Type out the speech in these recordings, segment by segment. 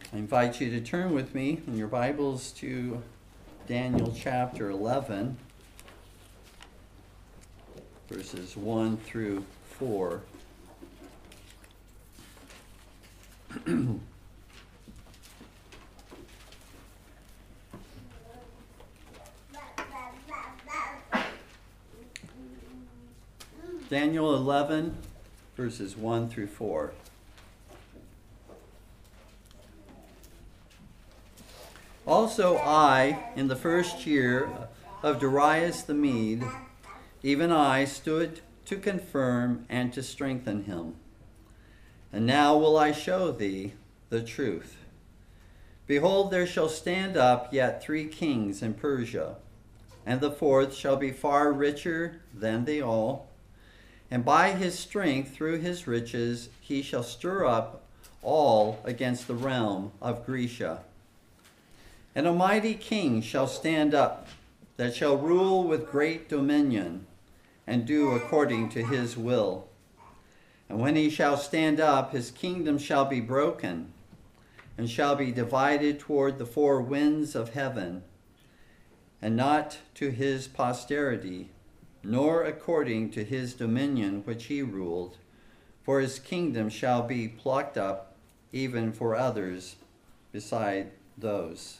I invite you to turn with me in your Bibles to Daniel chapter 11, verses 1 through 4. Daniel 11, verses 1 through 4. Also I, in the first year of Darius the Mede, even I stood to confirm and to strengthen him. And now will I show thee the truth. Behold, there shall stand up yet 3 kings in Persia, and the 4th shall be far richer than they all. And by his strength through his riches he shall stir up all against the realm of Grecia. And a mighty king shall stand up, that shall rule with great dominion, and do according to his will. And when he shall stand up, his kingdom shall be broken, and shall be divided toward the 4 winds of heaven, and not to his posterity, nor according to his dominion which he ruled, for his kingdom shall be plucked up, even for others beside those.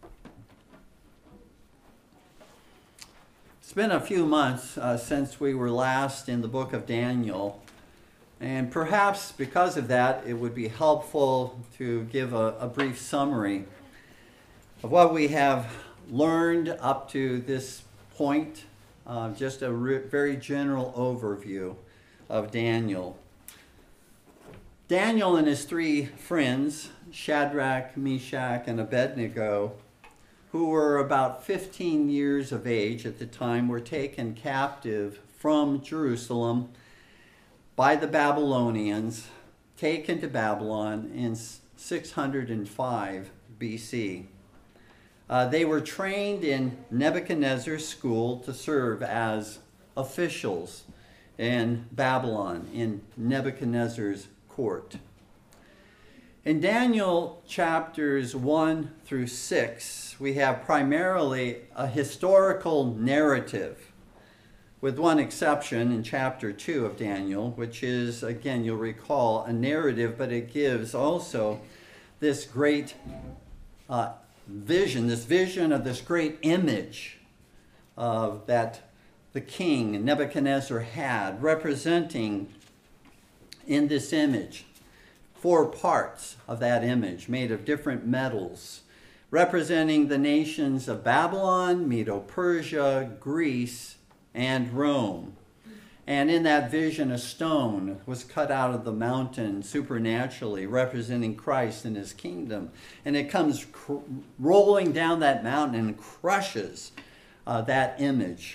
It's been a few months since we were last in the book of Daniel, and perhaps because of that, it would be helpful to give a brief summary of what we have learned up to this point, just a very general overview of Daniel. Daniel and his 3 friends, Shadrach, Meshach, and Abednego, who were about 15 years of age at the time, were taken captive from Jerusalem by the Babylonians, taken to Babylon in 605 BC. They were trained in Nebuchadnezzar's school to serve as officials in Babylon, in Nebuchadnezzar's court. In Daniel chapters 1 through 6, we have primarily a historical narrative, with one exception in chapter 2 of Daniel, which is, again, you'll recall, a narrative, but it gives also this great vision of this great image of that the king Nebuchadnezzar had, representing in this image 4 parts of that image made of different metals, representing the nations of Babylon, Medo-Persia, Greece, and Rome. And in that vision, a stone was cut out of the mountain supernaturally, representing Christ and his kingdom. And it comes rolling down that mountain and crushes that image.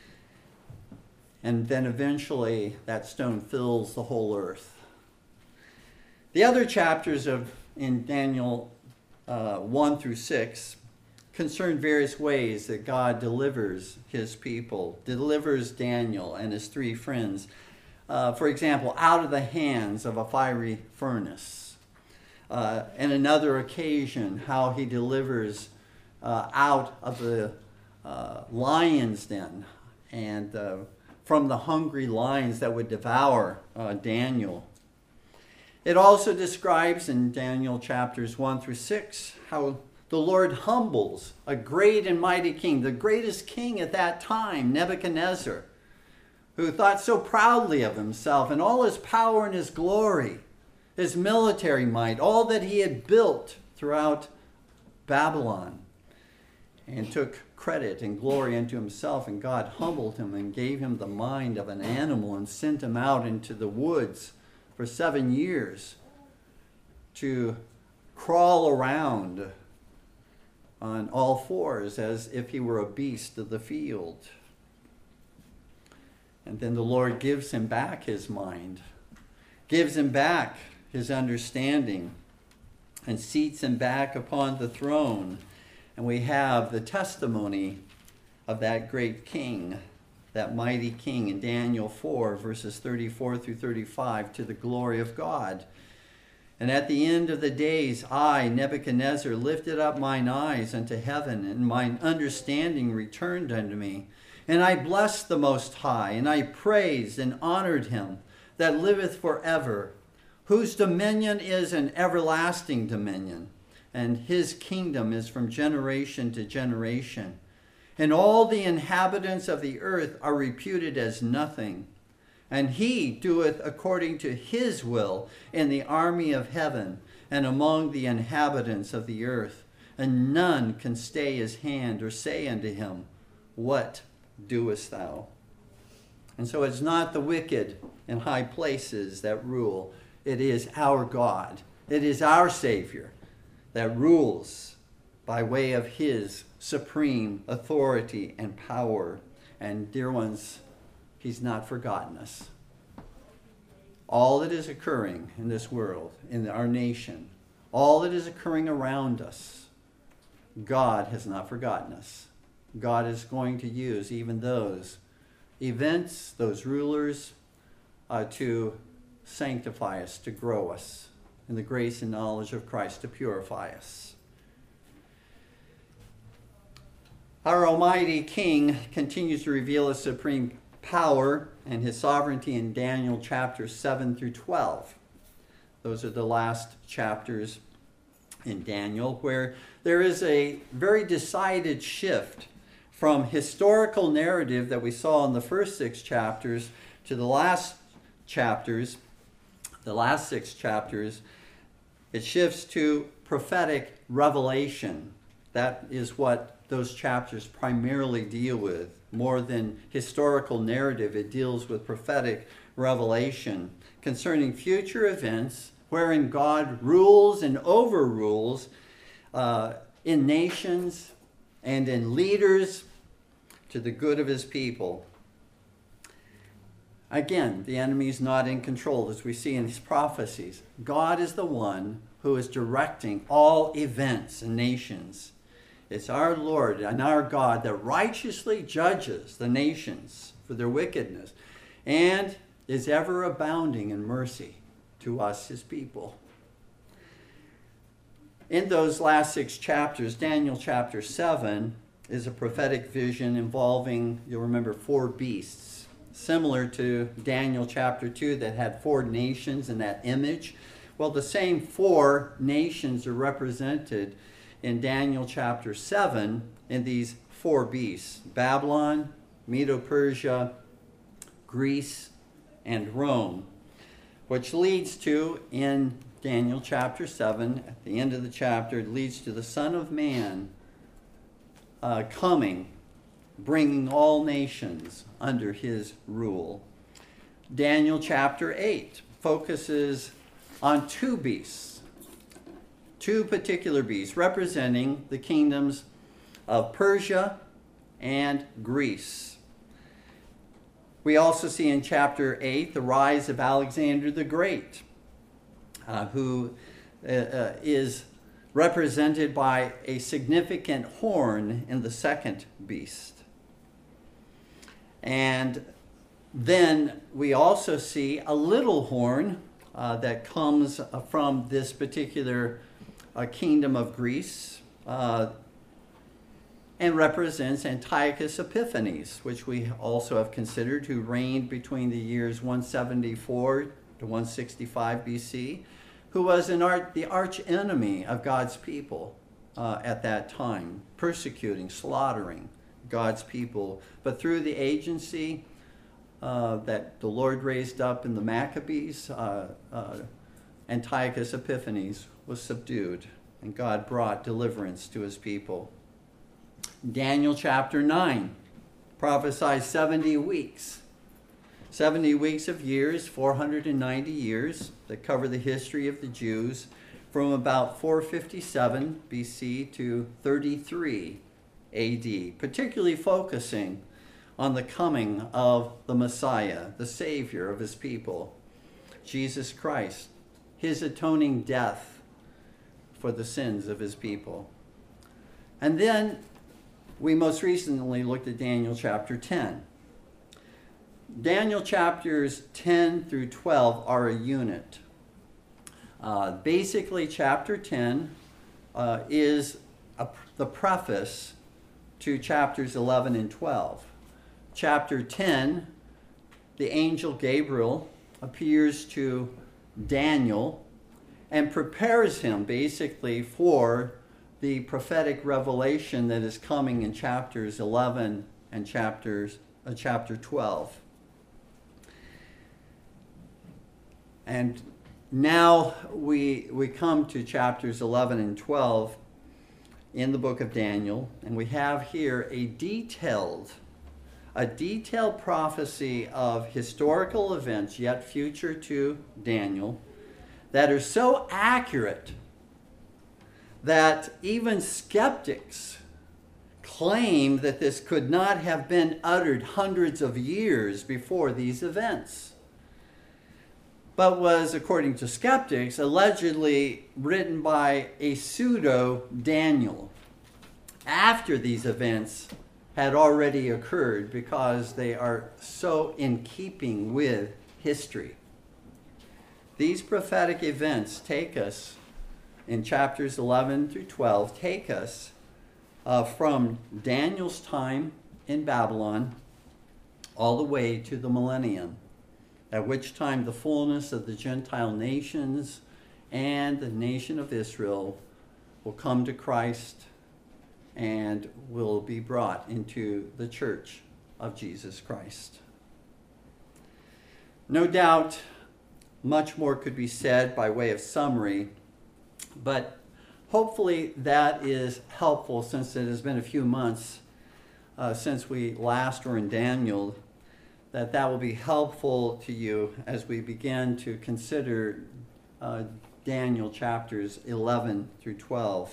And then eventually that stone fills the whole earth. The other chapters in Daniel 1 through 6 concern various ways that God delivers his people, delivers Daniel and his 3 friends, for example, out of the hands of a fiery furnace. And another occasion, how he delivers out of the lion's den and from the hungry lions that would devour Daniel. It also describes in Daniel chapters 1 through 6 how the Lord humbles a great and mighty king, the greatest king at that time, Nebuchadnezzar, who thought so proudly of himself and all his power and his glory, his military might, all that he had built throughout Babylon, and took credit and glory unto himself. And God humbled him and gave him the mind of an animal and sent him out into the woods for 7 years to crawl around on all 4s as if he were a beast of the field. And then the Lord gives him back his mind, gives him back his understanding, and seats him back upon the throne. And we have the testimony of that great king, that mighty king in Daniel 4, verses 34 through 35, to the glory of God. And at the end of the days, I, Nebuchadnezzar, lifted up mine eyes unto heaven, and mine understanding returned unto me. And I blessed the Most High, and I praised and honored him that liveth forever, whose dominion is an everlasting dominion, and his kingdom is from generation to generation. And all the inhabitants of the earth are reputed as nothing. And he doeth according to his will in the army of heaven and among the inhabitants of the earth. And none can stay his hand or say unto him, What doest thou? And so it's not the wicked in high places that rule. It is our God. It is our Savior that rules by way of his supreme authority and power. And dear ones, he's not forgotten us. All that is occurring in this world, in our nation, all that is occurring around us, God has not forgotten us. God is going to use even those events, those rulers, to sanctify us, to grow us in the grace and knowledge of Christ, to purify us. Our Almighty King continues to reveal his supreme power and his sovereignty in Daniel chapters 7 through 12. Those are the last chapters in Daniel, where there is a very decided shift from historical narrative that we saw in the first 6 chapters to the last chapters, the last 6 chapters. It shifts to prophetic revelation. That is what those chapters primarily deal with. More than historical narrative, it deals with prophetic revelation concerning future events wherein God rules and overrules in nations and in leaders to the good of his people. Again, the enemy is not in control, as we see in these prophecies. God is the one who is directing all events and nations. It's our Lord and our God that righteously judges the nations for their wickedness and is ever abounding in mercy to us, his people. In those last 6 chapters, Daniel chapter 7 is a prophetic vision involving, you'll remember, 4 beasts, similar to Daniel chapter 2 that had 4 nations in that image. Well, the same 4 nations are represented in Daniel chapter 7 in these 4 beasts: Babylon, Medo-Persia, Greece, and Rome, which leads to, in Daniel chapter 7, at the end of the chapter, it leads to the Son of Man coming, bringing all nations under his rule. Daniel chapter 8 focuses on 2 beasts, 2 particular beasts representing the kingdoms of Persia and Greece. We also see in chapter 8 the rise of Alexander the Great, who is represented by a significant horn in the 2nd beast. And then we also see a little horn that comes from this particular kingdom of Greece and represents Antiochus Epiphanes, which we also have considered, who reigned between the years 174 to 165 BC, who was the arch enemy of God's people at that time, persecuting, slaughtering God's people. But through the agency that the Lord raised up in the Maccabees, Antiochus Epiphanes was subdued, and God brought deliverance to his people. Daniel chapter 9 prophesies 70 weeks. 70 weeks of years, 490 years, that cover the history of the Jews from about 457 BC to 33 AD, particularly focusing on the coming of the Messiah, the Savior of his people, Jesus Christ, his atoning death for the sins of his people. And then we most recently looked at Daniel chapter 10. Daniel chapters 10 through 12 are a unit. Basically, chapter 10 is the preface to chapters 11 and 12. Chapter 10, the angel Gabriel appears to Daniel and prepares him basically for the prophetic revelation that is coming in chapters 11 and chapter 12. And now we come to chapters 11 and 12 in the book of Daniel, and we have here a detailed prophecy of historical events yet future to Daniel that are so accurate that even skeptics claim that this could not have been uttered hundreds of years before these events, but was, according to skeptics, allegedly written by a pseudo-Daniel after these events had already occurred, because they are so in keeping with history. These prophetic events take us, in chapters 11 through 12, take us from Daniel's time in Babylon all the way to the millennium, at which time the fullness of the Gentile nations and the nation of Israel will come to Christ and will be brought into the church of Jesus Christ. No doubt much more could be said by way of summary, but hopefully that is helpful, since it has been a few months since we last were in Daniel, that will be helpful to you as we begin to consider Daniel chapters 11 through 12.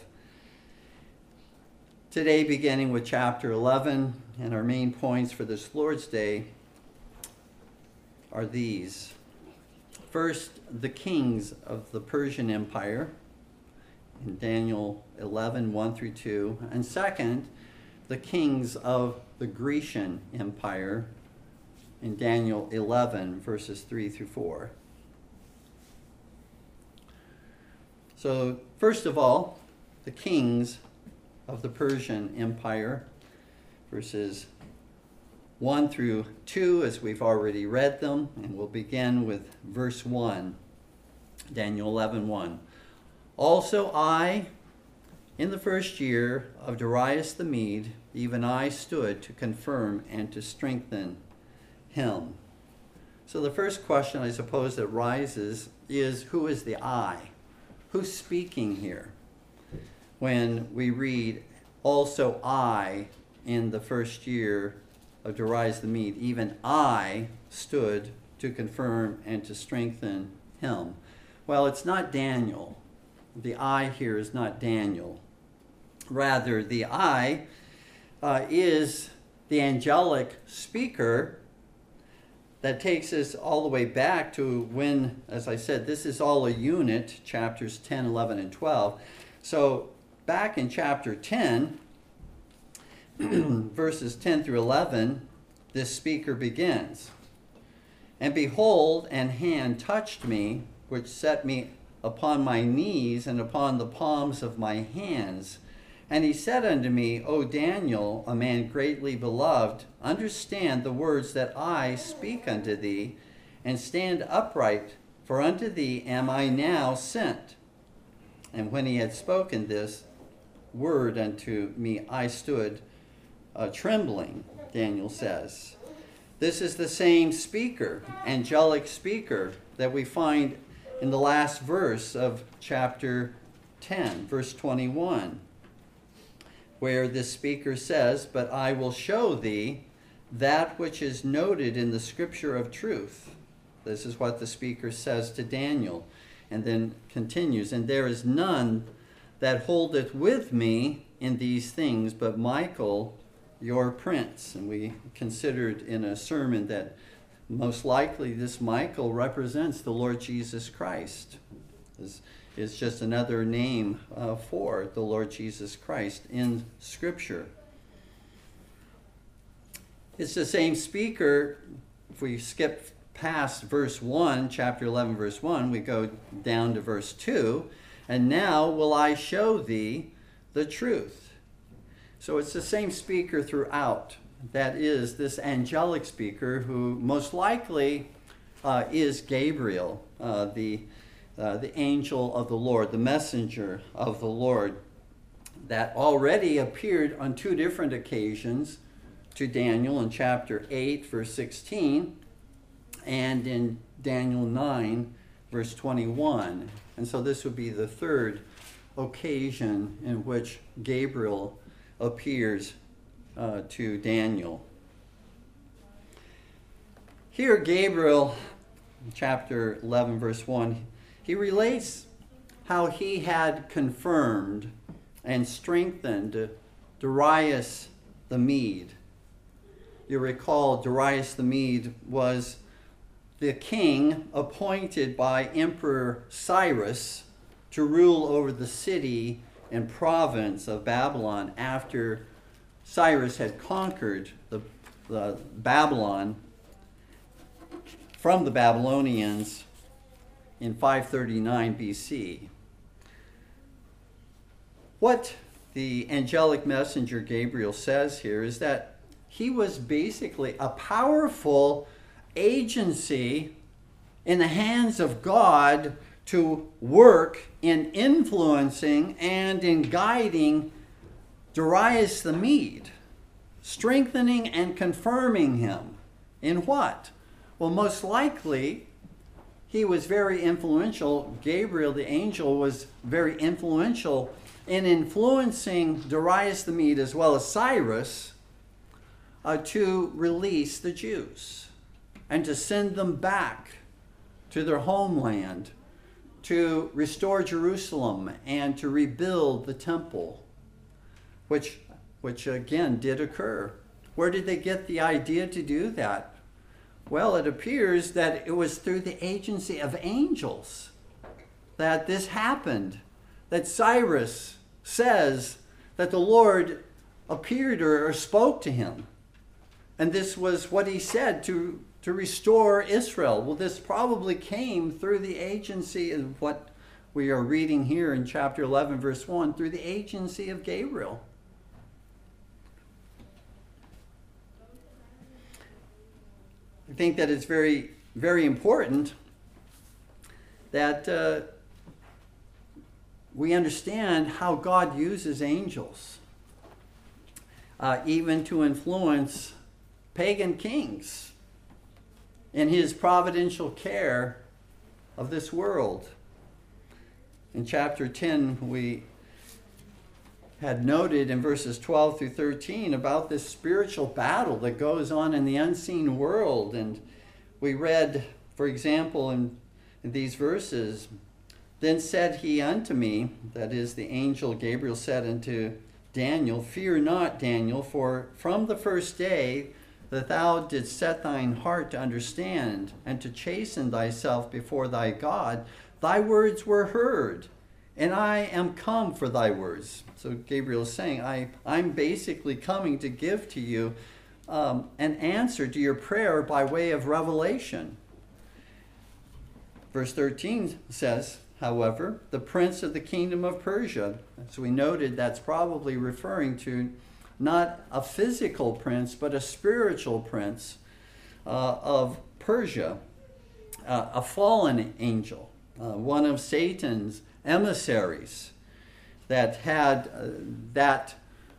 Today, beginning with chapter 11, and our main points for this Lord's Day are these. First, the kings of the Persian Empire in Daniel 11, 1 through 2. And second, the kings of the Grecian Empire in Daniel 11, verses 3 through 4. So, first of all, the kings of the Persian Empire, verses 1 through 2, as we've already read them, and we'll begin with verse 1, Daniel 11, 1. Also I, in the first year of Darius the Mede, even I stood to confirm and to strengthen him. So the first question, I suppose, that rises is, who is the I? Who's speaking here? When we read, also I, in the first year of Darius the Mede, even I stood to confirm and to strengthen him. Well, it's not Daniel. The I here is not Daniel. Rather, the I is the angelic speaker that takes us all the way back to when, as I said, this is all a unit, chapters 10, 11, and 12. So back in chapter 10, verses 10 through 11, this speaker begins. And behold, an hand touched me, which set me upon my knees and upon the palms of my hands. And he said unto me, O Daniel, a man greatly beloved, understand the words that I speak unto thee, and stand upright, for unto thee am I now sent. And when he had spoken this word unto me, I stood trembling, Daniel says. This is the same speaker, angelic speaker, that we find in the last verse of chapter 10, verse 21, where this speaker says, but I will show thee that which is noted in the scripture of truth. This is what the speaker says to Daniel, and then continues, and there is none that holdeth with me in these things, but Michael, your prince. And we considered in a sermon that most likely this Michael represents the Lord Jesus Christ. This is just another name for the Lord Jesus Christ in Scripture. It's the same speaker. If we skip past verse 1, chapter 11, verse 1, we go down to verse 2, and now will I show thee the truth. So it's the same speaker throughout. That is this angelic speaker who most likely is Gabriel, the angel of the Lord, the messenger of the Lord, that already appeared on two different occasions to Daniel in chapter 8, verse 16, and in Daniel 9, verse 21. And so this would be the third occasion in which Gabriel appears to Daniel. Here, Gabriel, chapter 11, verse 1, he relates how he had confirmed and strengthened Darius the Mede. You recall Darius the Mede was the king appointed by Emperor Cyrus to rule over the city and province of Babylon after Cyrus had conquered the Babylon from the Babylonians in 539 BC. What the angelic messenger Gabriel says here is that he was basically a powerful agency in the hands of God to work in influencing and in guiding Darius the Mede, strengthening and confirming him. In what? Well, most likely, he was very influential. Gabriel, the angel, was very influential in influencing Darius the Mede as well as Cyrus to release the Jews and to send them back to their homeland, to restore Jerusalem and to rebuild the temple, which again did occur. Where did they get the idea to do that? Well, it appears that it was through the agency of angels that this happened, that Cyrus says that the Lord appeared or spoke to him. And this was what he said to restore Israel. Well, this probably came through the agency of what we are reading here in chapter 11, verse 1, through the agency of Gabriel. I think that it's very, very important that we understand how God uses angels, even to influence pagan kings in his providential care of this world. In chapter 10, we had noted in verses 12 through 13 about this spiritual battle that goes on in the unseen world. And we read, for example, in these verses, "Then said he unto me," that is, the angel Gabriel said unto Daniel, "Fear not, Daniel, for from the first day that thou didst set thine heart to understand and to chasten thyself before thy God, thy words were heard, and I am come for thy words." So Gabriel is saying, I'm basically coming to give to you an answer to your prayer by way of revelation. Verse 13 says, however, "The prince of the kingdom of Persia." As we noted, that's probably referring to not a physical prince, but a spiritual prince of Persia, a fallen angel, one of Satan's emissaries that had that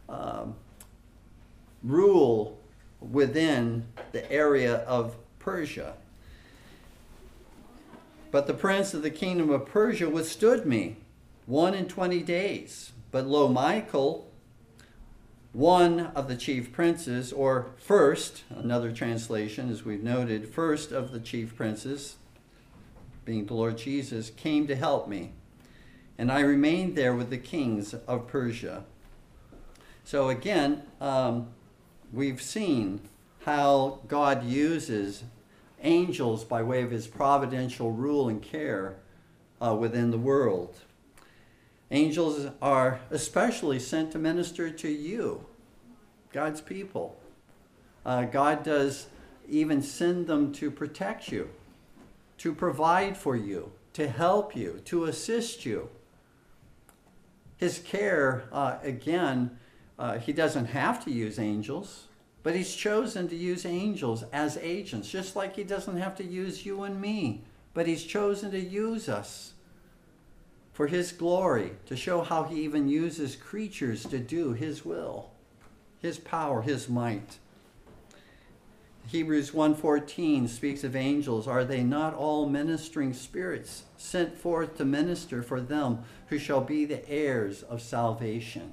rule within the area of Persia. "But the prince of the kingdom of Persia withstood me 21 days. But lo, Michael, one of the chief princes," or first, another translation, as we've noted, first of the chief princes, being the Lord Jesus, "came to help me. And I remained there with the kings of Persia." So again, we've seen how God uses angels by way of his providential rule and care within the world. Angels are especially sent to minister to you, God's people. God does even send them to protect you, to provide for you, to help you, to assist you. His care, he doesn't have to use angels, but he's chosen to use angels as agents, just like he doesn't have to use you and me, but he's chosen to use us for his glory, to show how he even uses creatures to do his will, his power, his might. Hebrews 1:14 speaks of angels. Are they not all ministering spirits sent forth to minister for them who shall be the heirs of salvation?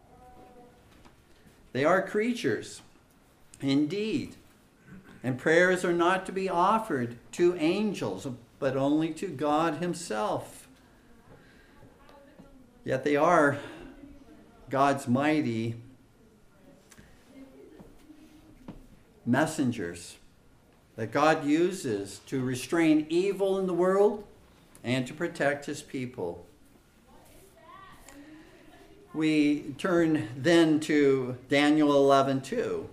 They are creatures, indeed. And prayers are not to be offered to angels, but only to God himself. Yet they are God's mighty messengers that God uses to restrain evil in the world and to protect his people. We turn then to Daniel 11:2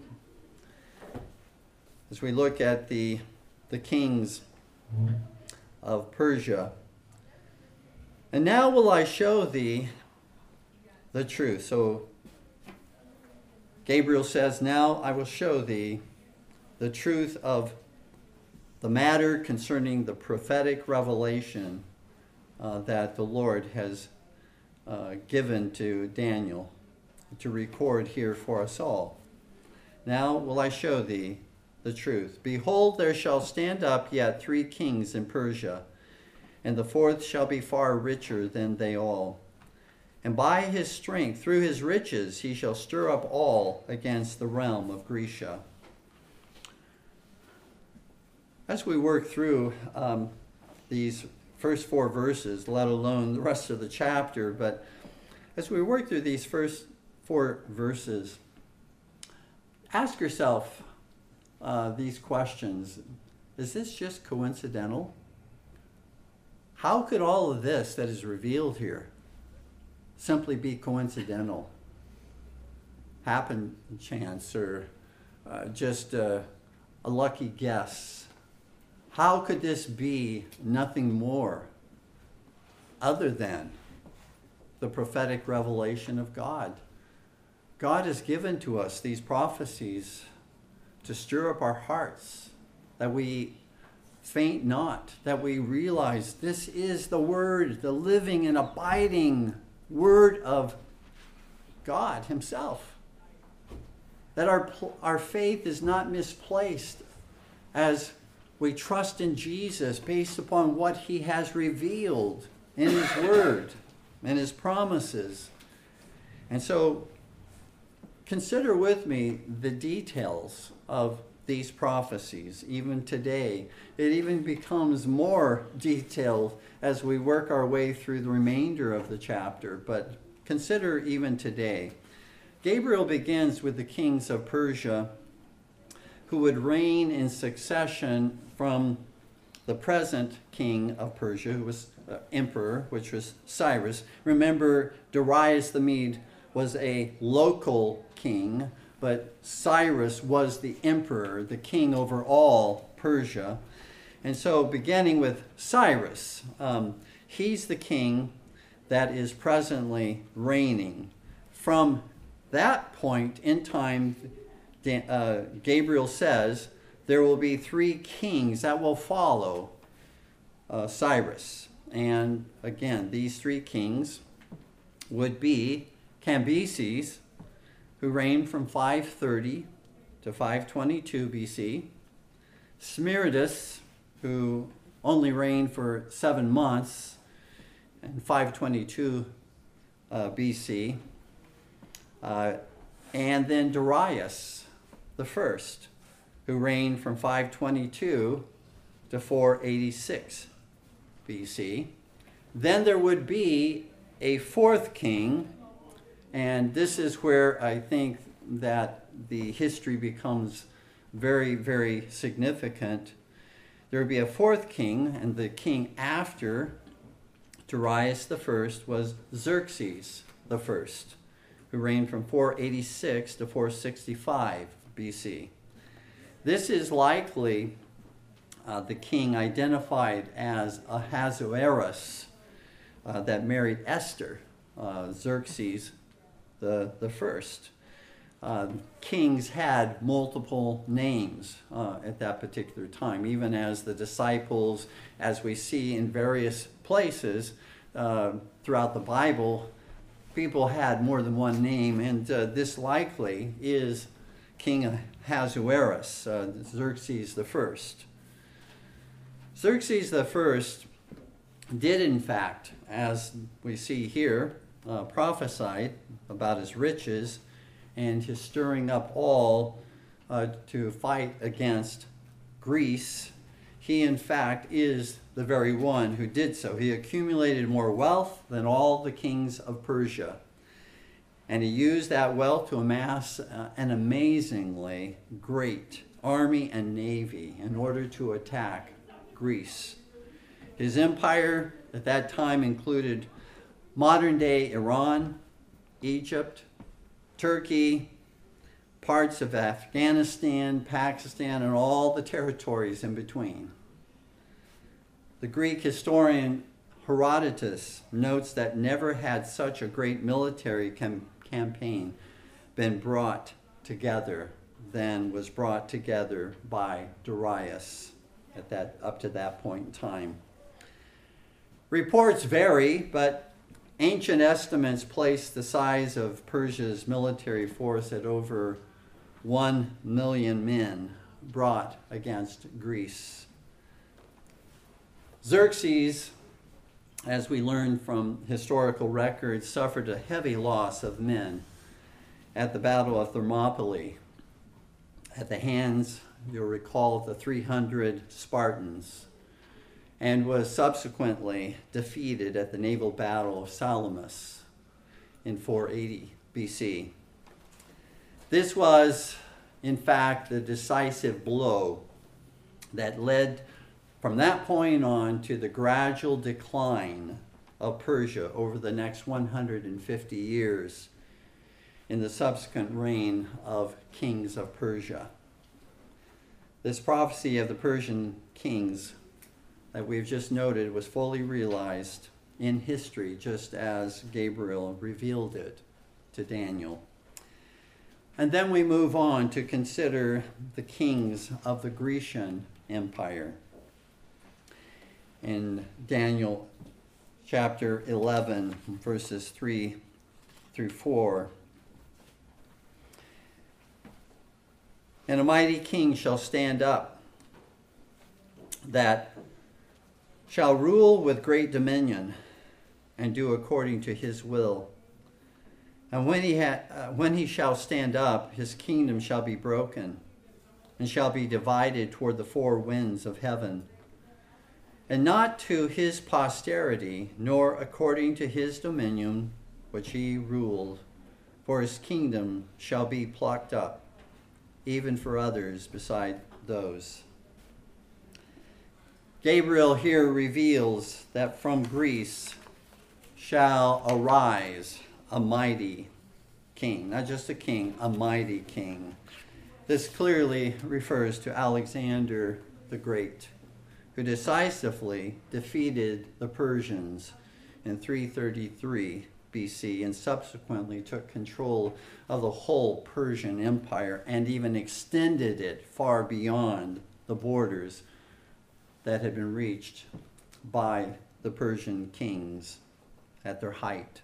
as we look at the kings of Persia. And now will I show thee the truth. So Gabriel says, now I will show thee the truth of the matter concerning the prophetic revelation that the Lord has given to Daniel to record here for us all. Now will I show thee the truth. Behold, there shall stand up yet 3 kings in Persia, and the 4th shall be far richer than they all. And by his strength, through his riches, he shall stir up all against the realm of Grecia. As we work through these first 4 verses, let alone the rest of the chapter, but as we work through these first 4 verses, ask yourself these questions. Is this just coincidental? How could all of this that is revealed here simply be coincidental, happen chance, or just a lucky guess? How could this be nothing more other than the prophetic revelation of God? God has given to us these prophecies to stir up our hearts, that we faint not, that we realize this is the word, the living and abiding word of God himself. That our faith is not misplaced as we trust in Jesus based upon what he has revealed in his word and his promises. And so consider with me the details of these prophecies. Even today, it even becomes more detailed as we work our way through the remainder of the chapter. But consider even today. Gabriel begins with the kings of Persia who would reign in succession from the present king of Persia, who was emperor, which was Cyrus. Remember, Darius the Mede was a local king, but Cyrus was the emperor, the king over all Persia. And so beginning with Cyrus, he's the king that is presently reigning. From that point in time, Gabriel says, there will be 3 kings that will follow Cyrus. And again, these 3 kings would be Cambyses, who reigned from 530 to 522 BC. Smerdis, who only reigned for 7 months in 522 BC. And then Darius the First, who reigned from 522 to 486 BC. Then there would be a 4th king, and this is where I think that the history becomes very, very significant. There would be a 4th king, and the king after Darius the First was Xerxes the First, who reigned from 486 to 465 BC. This is likely the king identified as Ahasuerus that married Esther, Xerxes the first. Kings had multiple names at that particular time, even as the disciples, as we see in various places throughout the Bible, people had more than one name, and this likely is King Ahasuerus, Xerxes the first. Xerxes the first did, in fact, as we see here, prophesied about his riches and his stirring up all to fight against Greece. He, in fact, is the very one who did so. He accumulated more wealth than all the kings of Persia. And he used that wealth to amass an amazingly great army and navy in order to attack Greece. His empire at that time included modern-day Iran, Egypt, Turkey, parts of Afghanistan, Pakistan, and all the territories in between. The Greek historian Herodotus notes that never had such a great military campaign been brought together than was brought together by Darius up to that point in time. Reports vary, but ancient estimates place the size of Persia's military force at over 1 million men brought against Greece. Xerxes, as we learn from historical records, suffered a heavy loss of men at the Battle of Thermopylae at the hands, you'll recall, of the 300 Spartans, and was subsequently defeated at the naval battle of Salamis in 480 BC. This was, in fact, the decisive blow that led from that point on to the gradual decline of Persia over the next 150 years in the subsequent reign of kings of Persia. This prophecy of the Persian kings that we've just noted was fully realized in history, just as Gabriel revealed it to Daniel. And then we move on to consider the kings of the Grecian Empire. In Daniel chapter 11, verses 3 through 4. And a mighty king shall stand up, that shall rule with great dominion, and do according to his will. And when he shall stand up, his kingdom shall be broken, and shall be divided toward the four winds of heaven. And not to his posterity, nor according to his dominion, which he ruled, for his kingdom shall be plucked up, even for others beside those. Gabriel here reveals that from Greece shall arise a mighty king. Not just a king, a mighty king. This clearly refers to Alexander the Great, who decisively defeated the Persians in 333 BC and subsequently took control of the whole Persian Empire and even extended it far beyond the borders that had been reached by the Persian kings at their height.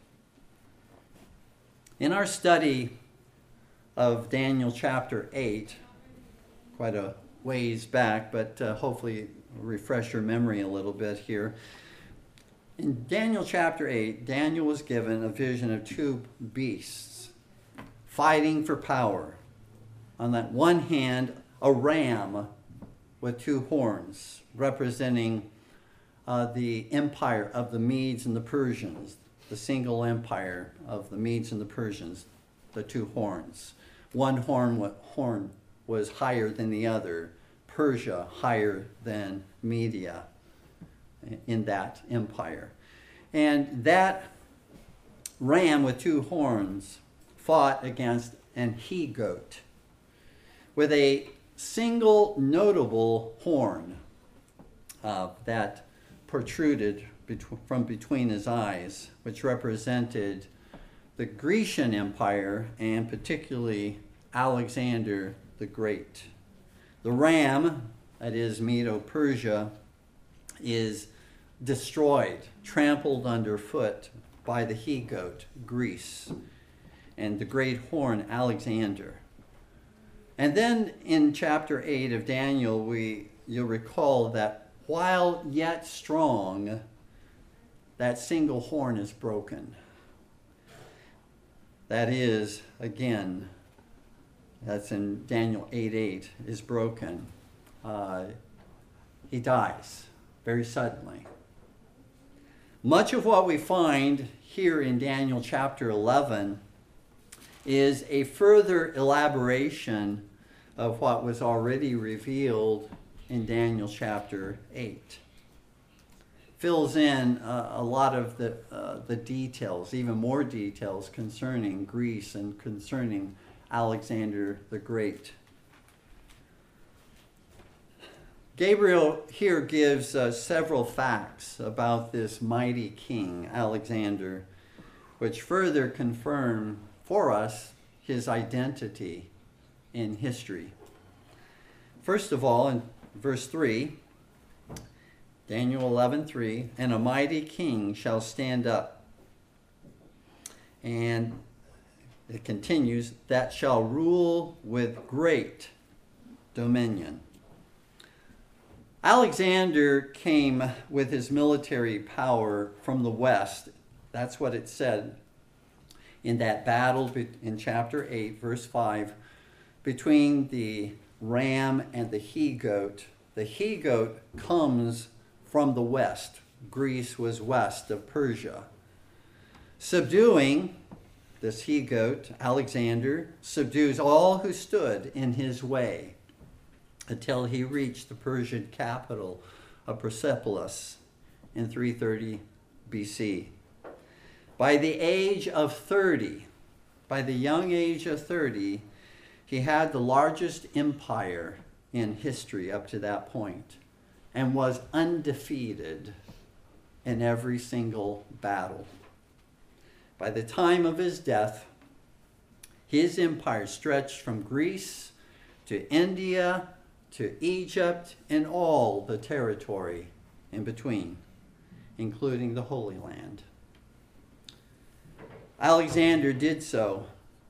In our study of Daniel chapter 8, quite a ways back, but hopefully refresh your memory a little bit here. In Daniel chapter 8, Daniel was given a vision of two beasts fighting for power. On that one hand, a ram with two horns, representing the empire of the Medes and the Persians, the single empire of the Medes and the Persians, the two horns. One horn was higher than the other, Persia higher than Media in that empire. And that ram with two horns fought against an he-goat with a single notable horn that protruded from between his eyes, which represented the Grecian Empire and particularly Alexander the Great. The ram, that is Medo-Persia, is destroyed, trampled underfoot by the he-goat, Greece, and the great horn, Alexander. And then in chapter 8 of Daniel, you'll recall that while yet strong, that single horn is broken. That is, again, that's in Daniel 8:8, is broken. He dies very suddenly. Much of what we find here in Daniel chapter 11 is a further elaboration of what was already revealed in Daniel chapter 8. Fills in a lot of the details, even more details concerning Greece and concerning Alexander the Great. Gabriel here gives several facts about this mighty king, Alexander, which further confirm for us his identity in history. First of all, in verse 3, Daniel 11:3, and a mighty king shall stand up. And it continues, that shall rule with great dominion. Alexander came with his military power from the west. That's what it said in that battle in chapter 8, verse 5, between the ram and the he-goat. The he-goat comes from the west. Greece was west of Persia. Subduing this he-goat, Alexander subdues all who stood in his way until he reached the Persian capital of Persepolis in 330 BC. By the age of 30, by the young age of 30, he had the largest empire in history up to that point and was undefeated in every single battle. By the time of his death, his empire stretched from Greece to India to Egypt and all the territory in between, including the Holy Land. Alexander did so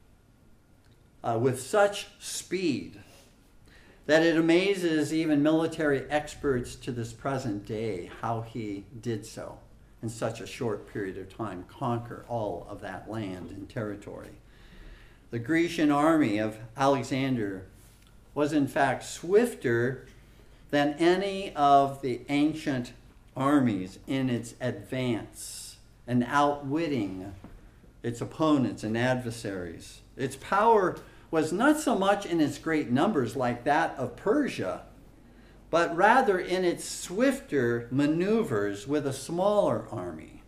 with such speed that it amazes even military experts to this present day how he did so in such a short period of time, conquer all of that land and territory. The Grecian army of Alexander was in fact swifter than any of the ancient armies in its advance and outwitting its opponents and adversaries. Its power was not so much in its great numbers like that of Persia, but rather in its swifter maneuvers with a smaller army.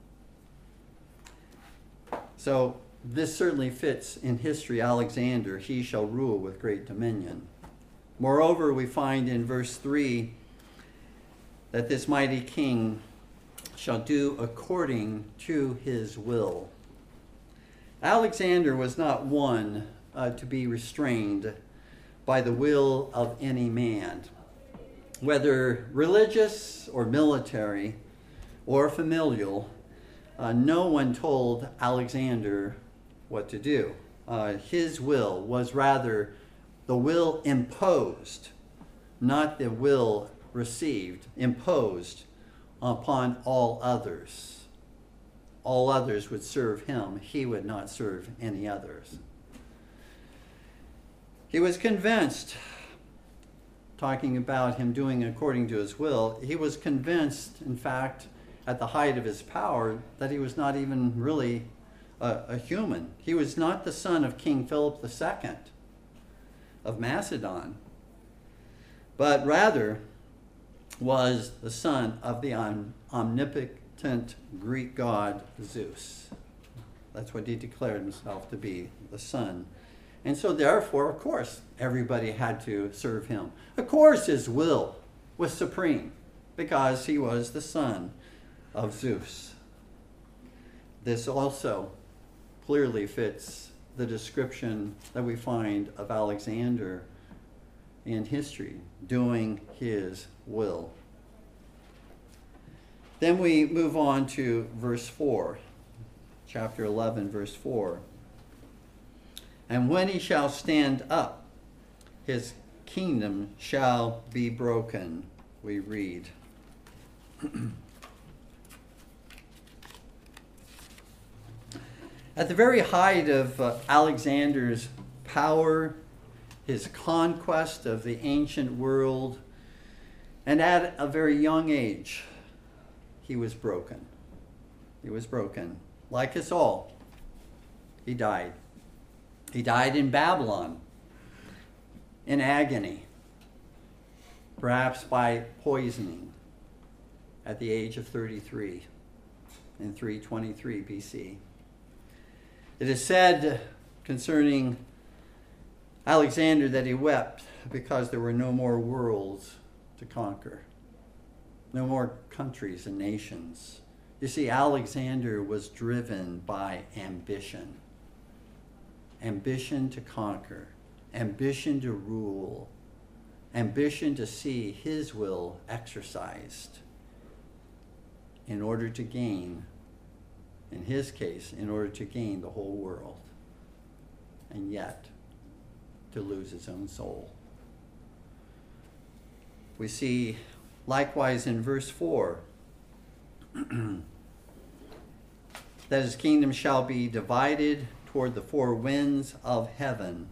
So this certainly fits in history. Alexander, he shall rule with great dominion. Moreover, we find in verse 3 that this mighty king shall do according to his will. Alexander was not one to be restrained by the will of any man, whether religious or military or familial. No one told Alexander what to do. His will was rather the will imposed, not the will received, imposed upon all others. All others would serve him. He would not serve any others. He was convinced, talking about him doing according to his will, he was convinced, in fact, at the height of his power, that he was not even really a human. He was not the son of King Philip II of Macedon, but rather was the son of the omnipotent Greek god Zeus. That's what he declared himself to be, the son And so therefore, of course, everybody had to serve him. Of course, his will was supreme because he was the son of Zeus. This also clearly fits the description that we find of Alexander in history, doing his will. Then we move on to verse 4, chapter 11, verse 4. And when he shall stand up, his kingdom shall be broken, we read. At the very height of Alexander's power, his conquest of the ancient world, and at a very young age, he was broken. He was broken. Like us all, he died. He died in Babylon, in agony, perhaps by poisoning, at the age of 33, in 323 BC. It is said concerning Alexander that he wept because there were no more worlds to conquer, no more countries and nations. You see, Alexander was driven by ambition. Ambition to conquer, ambition to rule, ambition to see his will exercised in order to gain, in his case, in order to gain the whole world, and yet to lose his own soul. We see likewise in verse 4 that his kingdom shall be divided toward the four winds of heaven.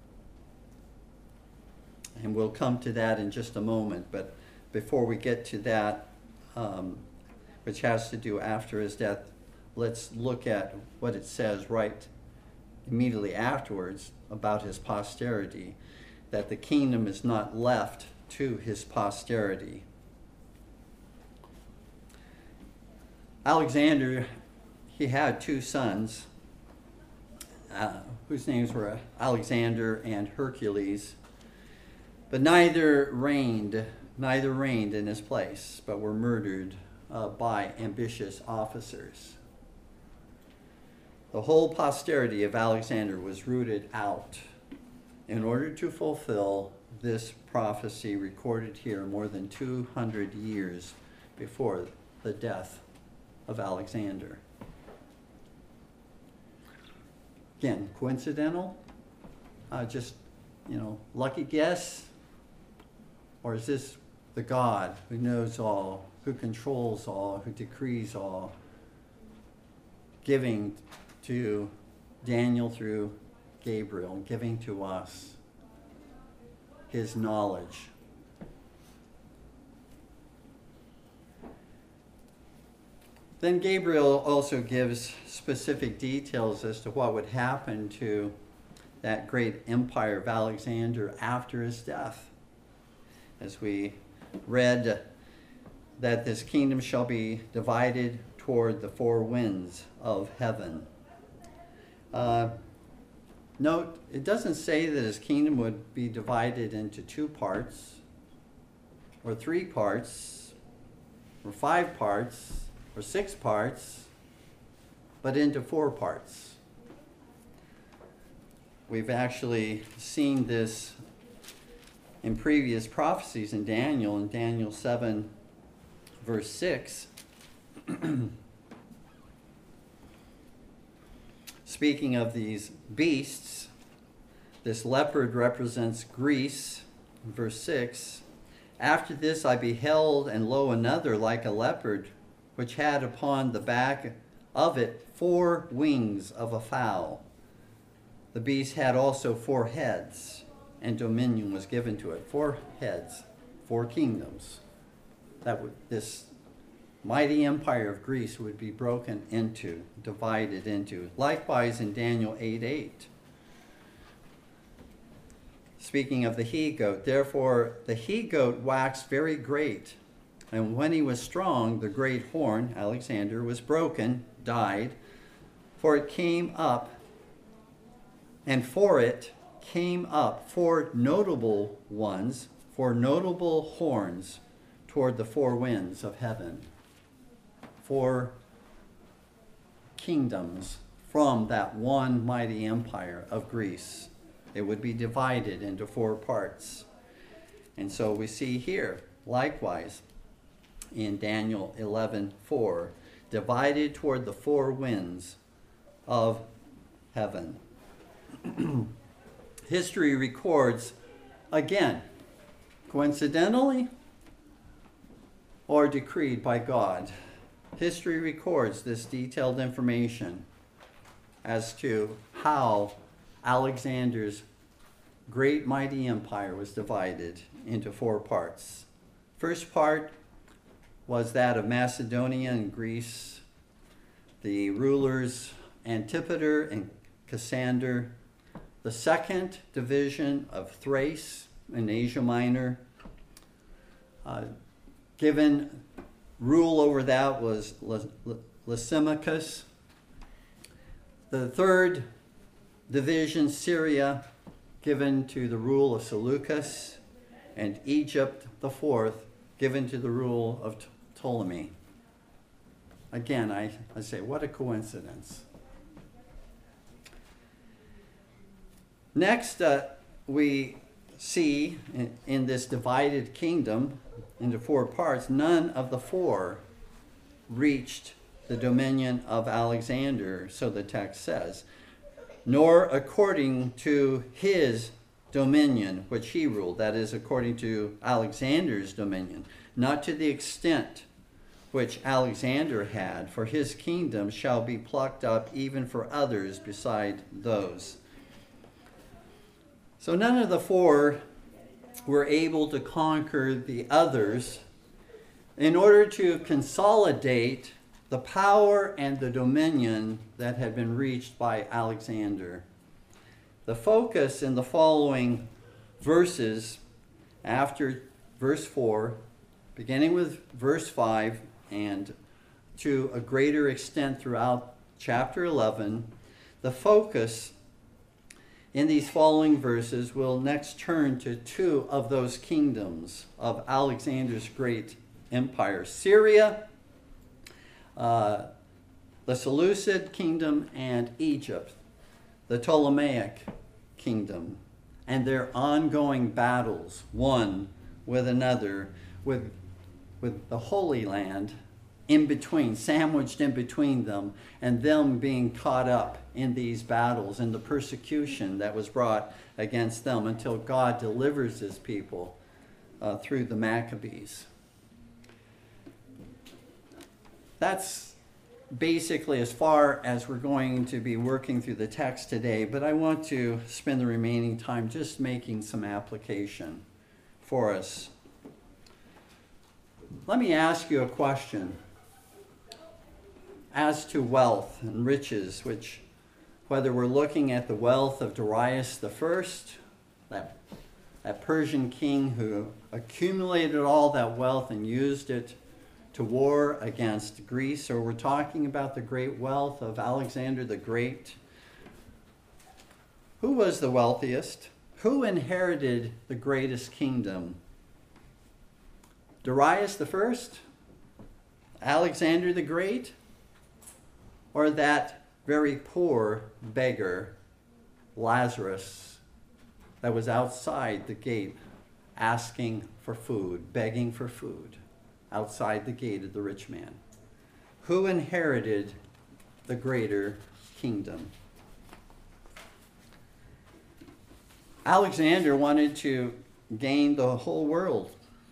And we'll come to that in just a moment, but before we get to that, which has to do after his death, let's look at what it says right immediately afterwards about his posterity, that the kingdom is not left to his posterity. Alexander, he had two sons, whose names were Alexander and Hercules, but neither reigned in his place, but were murdered by ambitious officers. The whole posterity of Alexander was rooted out in order to fulfill this prophecy recorded here more than 200 years before the death of Alexander. Again, coincidental? Just, lucky guess? Or is this the God who knows all, who controls all, who decrees all, giving to Daniel through Gabriel, giving to us his knowledge? Then Gabriel also gives specific details as to what would happen to that great empire of Alexander after his death. As we read that this kingdom shall be divided toward the four winds of heaven. Note, it doesn't say that his kingdom would be divided into 2 parts, or 3 parts, or 5 parts, or 6 parts, but into 4 parts. We've actually seen this in previous prophecies in Daniel 7, verse 6. Speaking of these beasts, this leopard represents Greece, verse 6. After this I beheld, and lo, another like a leopard, which had upon the back of it 4 wings of a fowl. The beast had also 4 heads, and dominion was given to it. 4 heads, 4 kingdoms. This mighty empire of Greece would be broken into, divided into. Likewise in Daniel 8:8. Speaking of the he-goat, therefore the he-goat waxed very great, and when he was strong, the great horn, Alexander, was broken, died, for it came up, and for it came up 4 notable ones, 4 notable horns toward the 4 winds of heaven. 4 kingdoms from that one mighty empire of Greece. It would be divided into 4 parts. And so we see here, likewise, in Daniel 11:4, divided toward the 4 winds of heaven. History records, again, coincidentally or decreed by God, history records this detailed information as to how Alexander's great mighty empire was divided into 4 parts. First part was that of Macedonia and Greece. The rulers Antipater and Cassander. The second division of Thrace in Asia Minor. Given rule over that was Lysimachus. The third division, Syria, given to the rule of Seleucus. And Egypt, the fourth, given to the rule of Ptolemy. Again, I say, what a coincidence. Next, we see in this divided kingdom into 4 parts, none of the 4 reached the dominion of Alexander, so the text says, nor according to his dominion, which he ruled, that is, according to Alexander's dominion, not to the extent which Alexander had, for his kingdom shall be plucked up even for others beside those. So none of the 4 were able to conquer the others in order to consolidate the power and the dominion that had been reached by Alexander. The focus in the following verses after verse 4, beginning with verse 5, and to a greater extent throughout chapter 11, the focus in these following verses will next turn to 2 of those kingdoms of Alexander's great empire. Syria, the Seleucid kingdom, and Egypt, the Ptolemaic kingdom, and their ongoing battles, one with another, with the Holy Land in between, sandwiched in between them, and them being caught up in these battles and the persecution that was brought against them until God delivers his people through the Maccabees. That's basically as far as we're going to be working through the text today, but I want to spend the remaining time just making some application for us. Let me ask you a question as to wealth and riches, which, whether we're looking at the wealth of Darius I, that Persian king who accumulated all that wealth and used it to war against Greece, or we're talking about the great wealth of Alexander the Great. Who was the wealthiest? Who inherited the greatest kingdom? Darius I? Alexander the Great? Or that very poor beggar, Lazarus, that was outside the gate asking for food, begging for food, outside the gate of the rich man? Who inherited the greater kingdom? Alexander wanted to gain the whole world,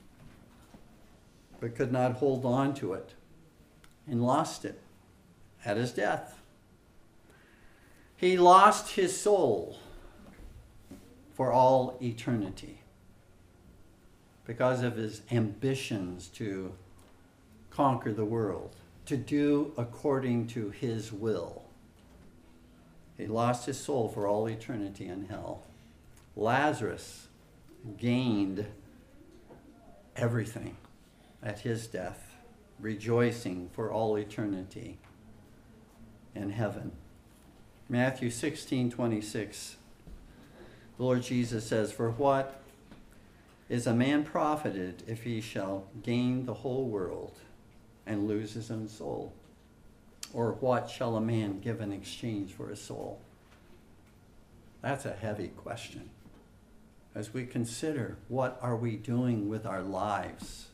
but could not hold on to it, and lost it at his death. He lost his soul for all eternity because of his ambitions to conquer the world, to do according to his will. He lost his soul for all eternity in hell. Lazarus gained everything at his death, rejoicing for all eternity in heaven. Matthew 16:26. The Lord Jesus says, "For what is a man profited if he shall gain the whole world and lose his own soul? Or what shall a man give in exchange for his soul?" That's a heavy question. As we consider, what are we doing with our lives?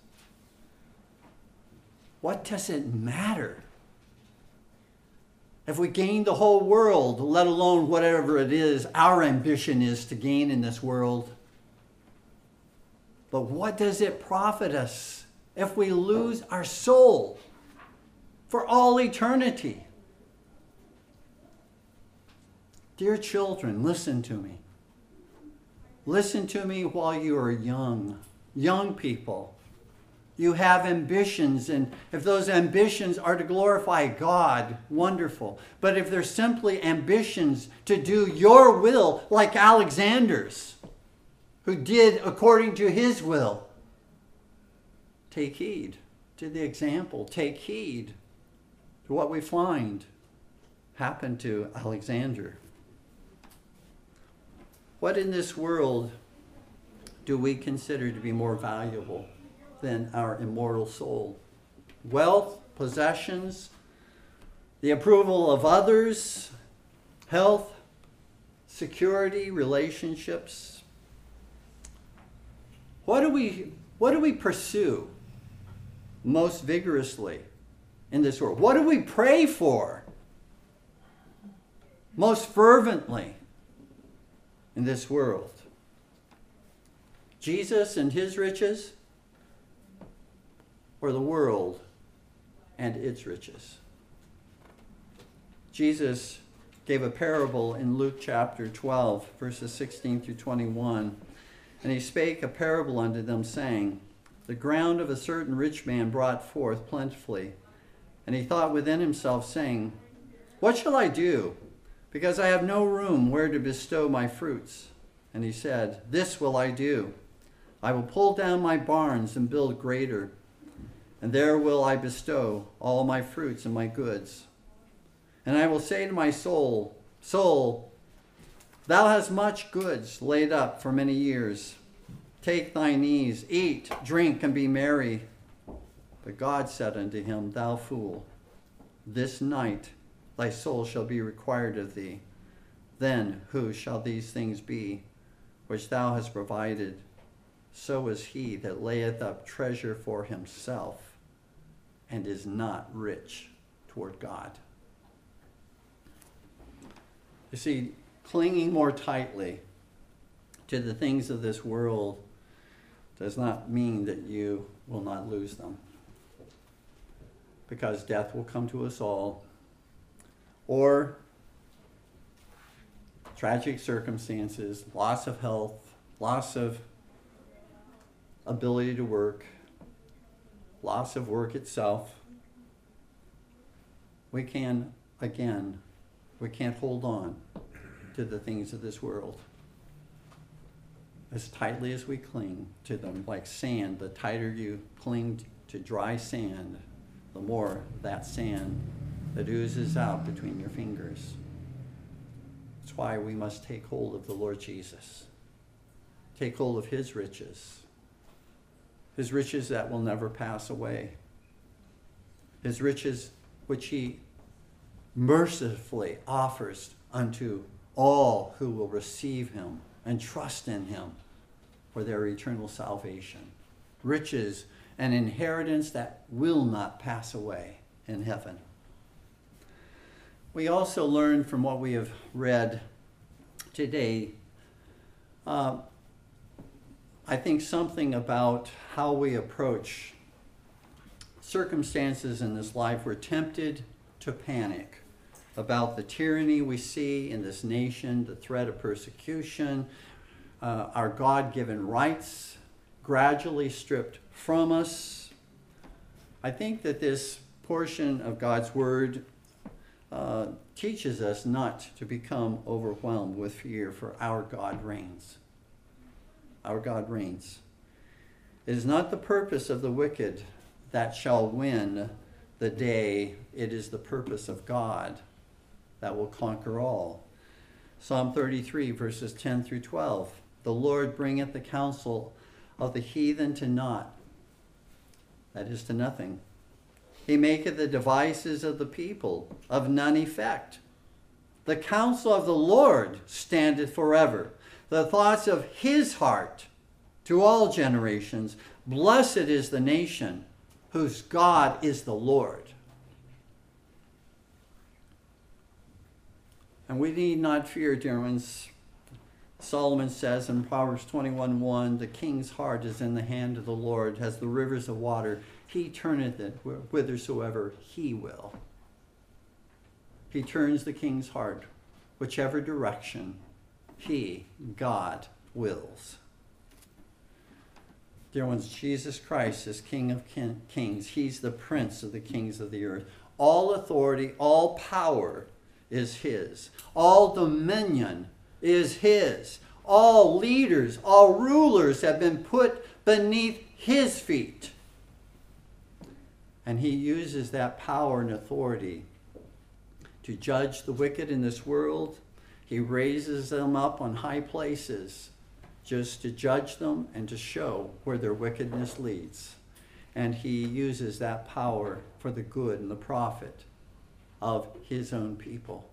What does it matter? If we gain the whole world, let alone whatever it is our ambition is to gain in this world, but what does it profit us if we lose our soul for all eternity? Dear children, listen to me. Listen to me while you are young. Young people, you have ambitions, and if those ambitions are to glorify God, wonderful. But if they're simply ambitions to do your will, like Alexander's, who did according to his will, take heed to the example. Take heed to what we find happened to Alexander. What in this world do we consider to be more valuable than our immortal soul? Wealth, possessions, the approval of others, health, security, relationships. What do we pursue most vigorously in this world? What do we pray for most fervently in this world? Jesus and his riches, or the world and its riches? Jesus gave a parable in Luke chapter 12, verses 16 through 21. And he spake a parable unto them, saying, The ground of a certain rich man brought forth plentifully. And he thought within himself, saying, What shall I do? Because I have no room where to bestow my fruits. And he said, This will I do. I will pull down my barns and build greater, and there will I bestow all my fruits and my goods. And I will say to my soul, Soul, thou hast much goods laid up for many years. Take thine ease, eat, drink, and be merry. But God said unto him, Thou fool, this night thy soul shall be required of thee. Then whose shall these things be which thou hast provided? So is he that layeth up treasure for himself and is not rich toward God. You see, clinging more tightly to the things of this world does not mean that you will not lose them, because death will come to us all, or tragic circumstances, loss of health, loss of ability to work, loss of work itself. We can't hold on to the things of this world as tightly as we cling to them, like sand. The tighter you cling to dry sand, the more that sand that oozes out between your fingers. That's why we must take hold of the Lord Jesus. Take hold of his riches that will never pass away. His riches which he mercifully offers unto all who will receive him and trust in him for their eternal salvation. Riches, an inheritance that will not pass away in heaven. We also learn from what we have read today, I think something about how we approach circumstances in this life. We're tempted to panic about the tyranny we see in this nation, the threat of persecution, our God-given rights gradually stripped from us. I think that this portion of God's Word teaches us not to become overwhelmed with fear, for our God reigns. Our God reigns. It is not the purpose of the wicked that shall win the day. It is the purpose of God that will conquer all. Psalm 33, verses 10 through 12. The Lord bringeth the counsel of the heathen to naught. That is to nothing. He maketh the devices of the people of none effect. The counsel of the Lord standeth forever. The thoughts of his heart to all generations. Blessed is the nation whose God is the Lord. And we need not fear, dear ones. Solomon says in Proverbs 21:1, the king's heart is in the hand of the Lord, as the rivers of water. He turneth it whithersoever he will. He turns the king's heart whichever direction he, God, wills. Dear ones, Jesus Christ is King of kings. He's the Prince of the kings of the earth. All authority, all power is his. All dominion is his. All leaders, all rulers have been put beneath his feet. And he uses that power and authority to judge the wicked in this world. He raises them up on high places just to judge them and to show where their wickedness leads. And he uses that power for the good and the profit of his own people.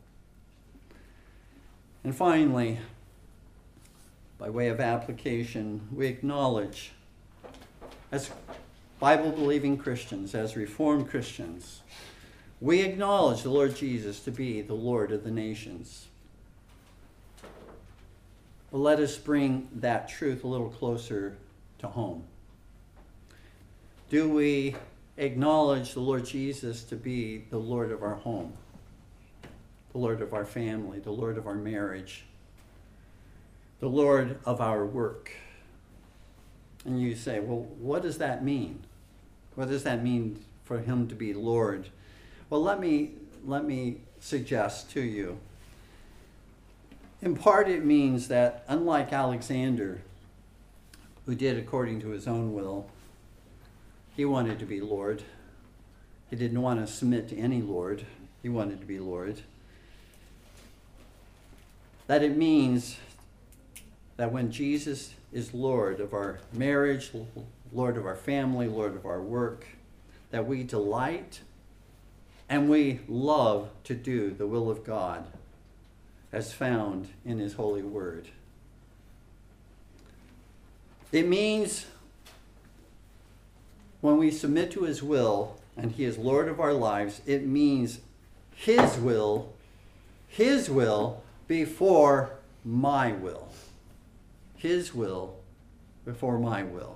And finally, by way of application, we acknowledge, as Bible-believing Christians, as Reformed Christians, we acknowledge the Lord Jesus to be the Lord of the nations. But let us bring that truth a little closer to home. Do we acknowledge the Lord Jesus to be the Lord of our home, the Lord of our family, the Lord of our marriage, the Lord of our work? And you say, well, what does that mean? What does that mean for him to be Lord? Well, let me suggest to you. In part, it means that unlike Alexander, who did according to his own will, he wanted to be Lord. He didn't want to submit to any Lord. He wanted to be Lord. That it means that when Jesus is Lord of our marriage, Lord of our family, Lord of our work, that we delight and we love to do the will of God as found in his holy word. It means when we submit to his will and he is Lord of our lives, it means his will before my will. His will before my will.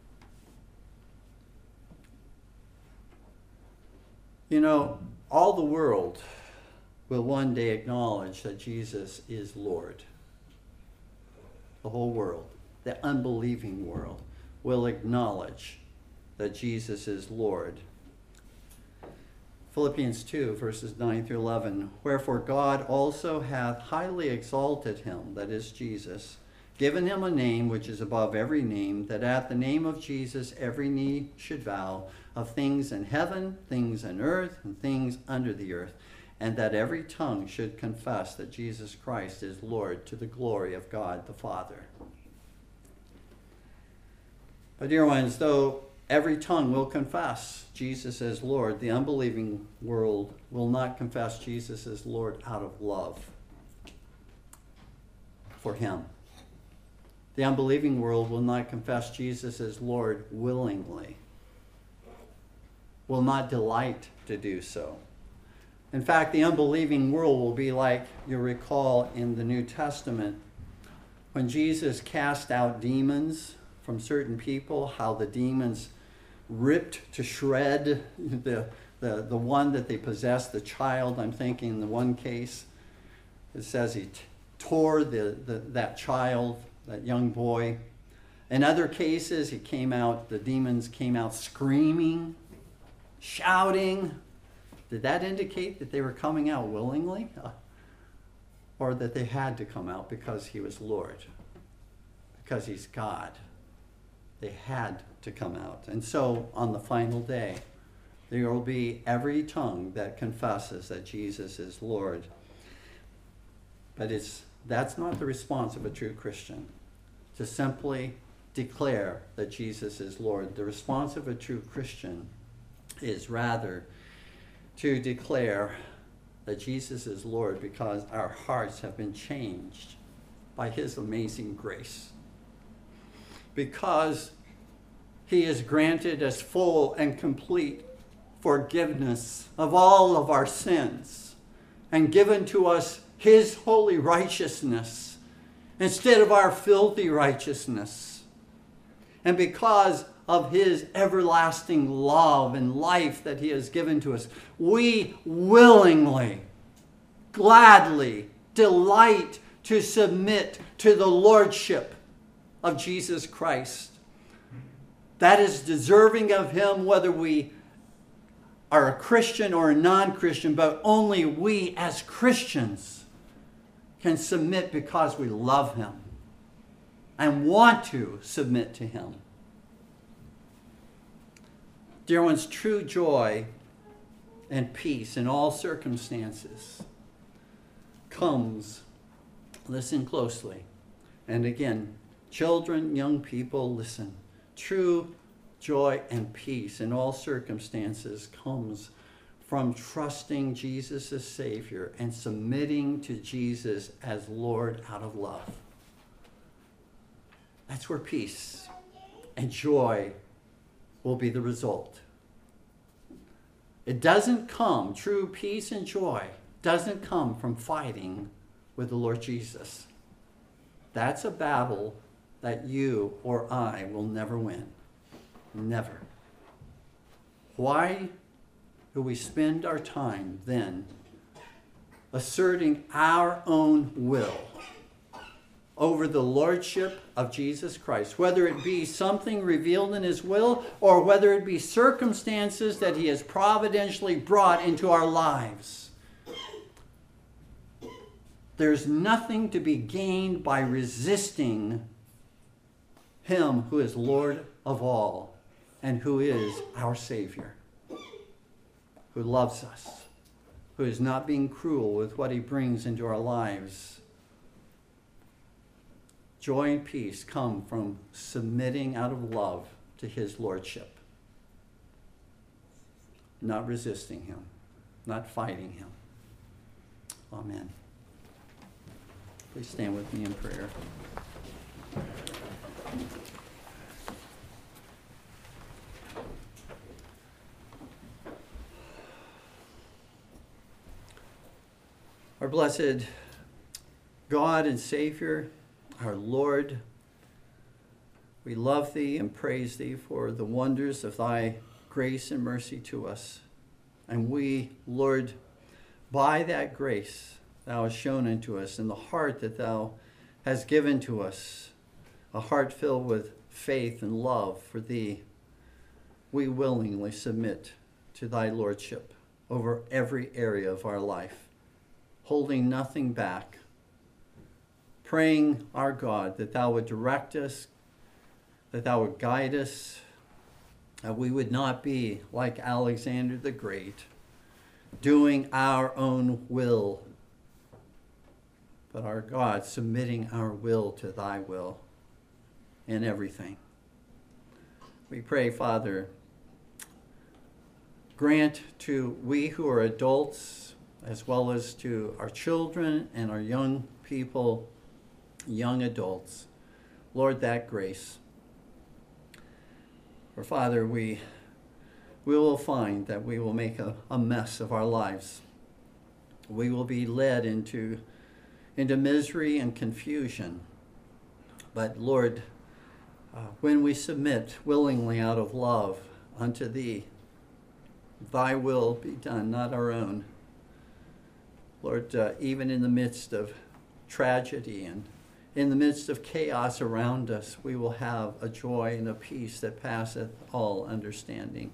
You know, all the world will one day acknowledge that Jesus is Lord. The whole world, the unbelieving world, will acknowledge that Jesus is Lord. Philippians 2, verses 9 through 11. Wherefore God also hath highly exalted him, that is Jesus, given him a name which is above every name, that at the name of Jesus every knee should bow, of things in heaven, things in earth, and things under the earth, and that every tongue should confess that Jesus Christ is Lord, to the glory of God the Father. But dear ones, though every tongue will confess Jesus as Lord, the unbelieving world will not confess Jesus as Lord out of love for him. The unbelieving world will not confess Jesus as Lord willingly, will not delight to do so. In fact, the unbelieving world will be like you recall in the New Testament when Jesus cast out demons from certain people, how the demons ripped to shred the one that they possessed, the child. I'm thinking in the one case, it says he tore that child, that young boy. In other cases, the demons came out screaming, shouting. Did that indicate that they were coming out willingly? Or that they had to come out because he was Lord? Because he's God. They had to come out. And so on the final day, there will be every tongue that confesses that Jesus is Lord. But it's That's not the response of a true Christian, to simply declare that Jesus is Lord. The response of a true Christian is rather to declare that Jesus is Lord because our hearts have been changed by his amazing grace. Because he has granted us full and complete forgiveness of all of our sins and given to us his holy righteousness instead of our filthy righteousness. And because of his everlasting love and life that he has given to us, we willingly, gladly delight to submit to the lordship of Jesus Christ. That is deserving of him whether we are a Christian or a non-Christian, but only we as Christians can submit because we love him and want to submit to him. Dear ones, true joy and peace in all circumstances comes, listen closely, and again, children, young people, listen. True joy and peace in all circumstances comes from trusting Jesus as Savior and submitting to Jesus as Lord out of love. That's where peace and joy will be the result. It doesn't come, true peace and joy doesn't come from fighting with the Lord Jesus. That's a battle that you or I will never win. Never. Why do we spend our time then asserting our own will over the lordship of Jesus Christ, whether it be something revealed in his will or whether it be circumstances that he has providentially brought into our lives? There's nothing to be gained by resisting him who is Lord of all and who is our Savior, who loves us, who is not being cruel with what he brings into our lives. Joy and peace come from submitting out of love to his lordship, not resisting him, not fighting him. Amen. Please stand with me in prayer. Our blessed God and Savior, our Lord, we love thee and praise thee for the wonders of thy grace and mercy to us. And we, Lord, by that grace thou hast shown unto us and the heart that thou hast given to us, a heart filled with faith and love for thee, we willingly submit to thy lordship over every area of our life, holding nothing back, praying, our God, that thou would direct us, that thou would guide us, that we would not be like Alexander the Great, doing our own will, but our God, submitting our will to thy will in everything. We pray, Father, grant to we who are adults, as well as to our children and our young people, young adults, Lord, that grace. For Father, we will find that we will make a mess of our lives. We will be led into misery and confusion. But Lord, when we submit willingly out of love unto thee, thy will be done, not our own. Lord, even in the midst of tragedy and in the midst of chaos around us, we will have a joy and a peace that passeth all understanding.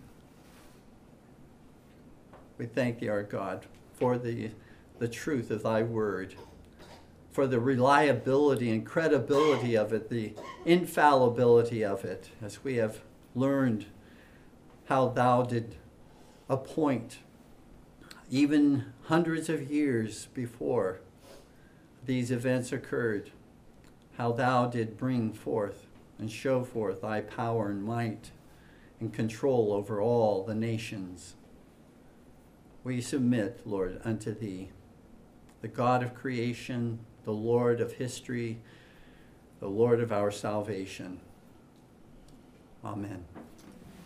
We thank thee, our God, for the truth of thy word, for the reliability and credibility of it, the infallibility of it, as we have learned how thou did appoint, even hundreds of years before, these events occurred, how thou did bring forth and show forth thy power and might and control over all the nations. We submit, Lord, unto thee, the God of creation, the Lord of history, the Lord of our salvation. Amen.